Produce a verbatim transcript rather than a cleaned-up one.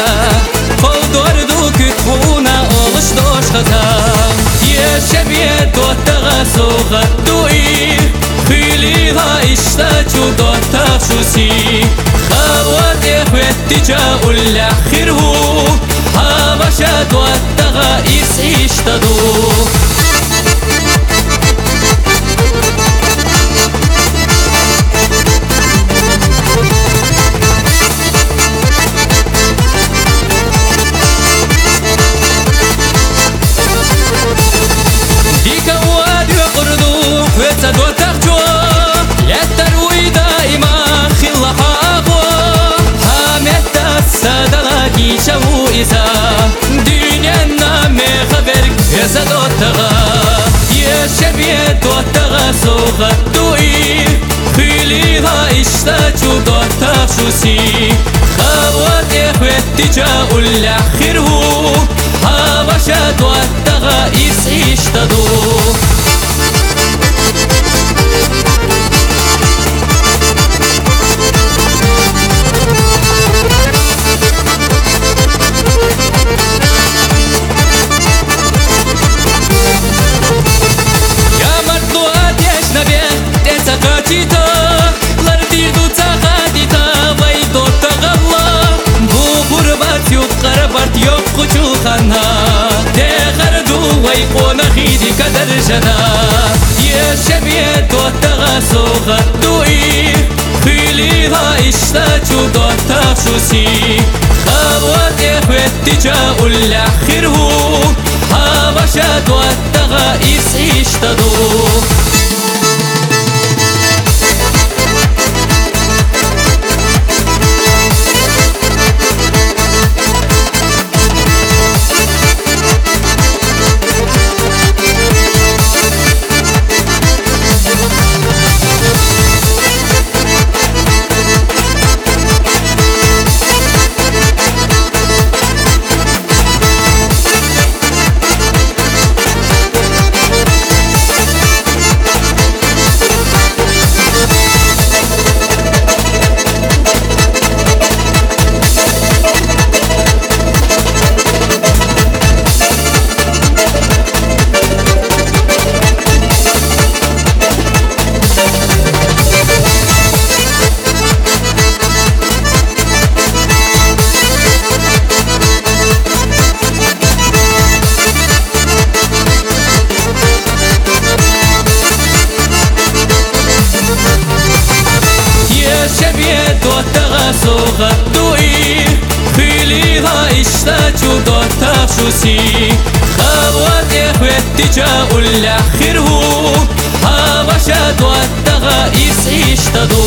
قودر دو كتحونا أغش دوش خطا يا شبيه دوتغا سوغ دوئي خيلي ها اشتاجو دوتا شوسي خوات اخوات تجاو الأخير هو هابشا دوتغا إس اشتدو شو إذا دنيانا مخبرك إذا دوتغا يا شبيه دوتغا سوغ دوئي خيلي ها اشتاجو دوتا شوسي خوات اخوات تجاو الأخير هو هابشا دوتغا إس اشتدو ويقون خيدي كدر جنا يا شبيه دوتغا سوغ دوئي خيلي ها اشتاجو دوتا شوسي خوات اخوات تجاو الأخير هو هابشا دوتغا إس اشتدو سوغ دوئي خيلي ها اشتاجو دوتا شوسي خوات اخوات تجاو الأخير هو هابشا دوتغا إس اشتدو